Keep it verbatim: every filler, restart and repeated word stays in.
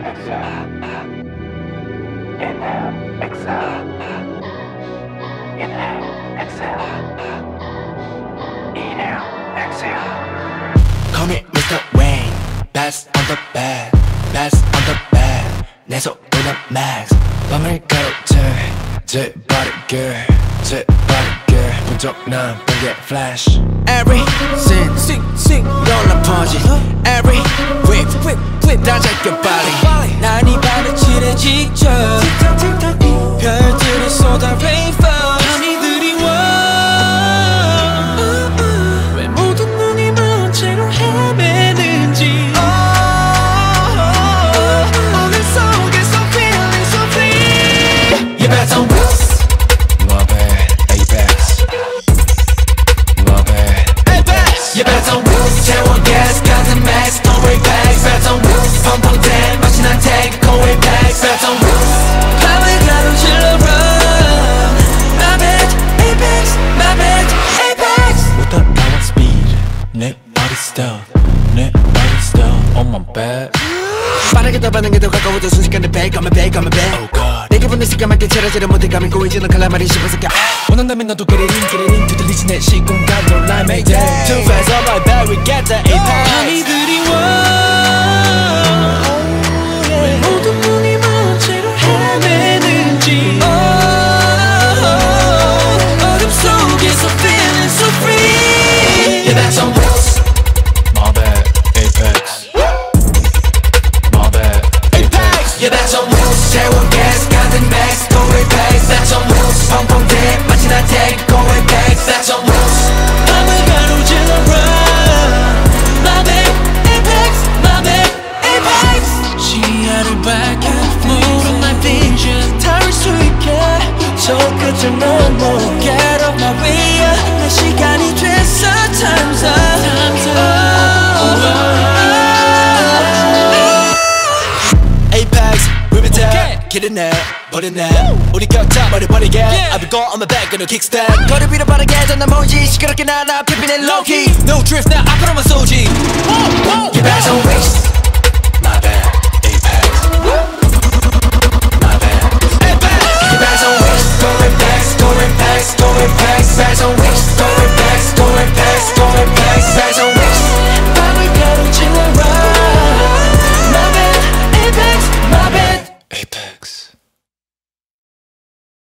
exhale. Inhale, exhale. Inhale, exhale. Inhale, exhale. Call me Mister Wayne. Best on the bed, best on the bed. 내 손으로 max. 밤을 가로채 제 빠르게 제 빠르게 분적난 번개 flash. Every sin, sing, sing, 놀라 퍼지. Every whip, whip, whip 다 제껴 빨리. 난 이 밤에 칠해지죠. 별들이 쏟아 rain fall. 밤이 그리워. 왜 모든 눈이 먼 채로 헤매는지. 오늘 속에서 feeling so free. You bet on wheels. Love it, Apex. Love it, Apex. You bet on wheels. 채워 gas, 가든 max, no way back. Bet on wheels. 펑펑 댄, 마치 난 take, go way back. Bet on wheels. 밤을 가로질러 run. My bad, Apex, my bad, Apex. 못 따라와 speed. 내 body stealth, 내 body stealth. On my back. 빠르게 더 반응에 더 가까워져 순식간에 back, I'm a back, I'm a back. Oh god. 내 기분을 시까맣게 채라지를 못해 감히 고이지는 칼라말이 씹어서 까. 원한다면 너도 그리린 그리린 뒤틀리지 내 시공간 놀라 mayday. Too fast on my back, we get the Apex. 밤이 그리워. 왜 모든 눈이 먼 채로 헤매는지. 어둠 속에서 feeling so free. Yeah, that's on wheels. My bad, Apex. My bad, Apex. Yeah, that's on wheels. 채워 gas, 가든 max, go way back. That's on wheels. 펑펑 댄, 마치 난 take, go way back. That's on wheels. 밤을 가로질러 run. My bad, Apex, my bad, Apex. 시야를 밝혀, move on my vision. 닿을 수 있게, 저 끝을 넘어. Get off my way, 내 시간이 됐어. Time's up, time's up. Apex, rip it down, killing it, putting it. 우리 곁에 버려버리게, I've been going on my back, gonna kickstand. 거리 위로 빠르게 전화 모이지, 시끄럽게 나나 피피는 low key. No drift, 나 앞으로만 쏘지. Get back on waist.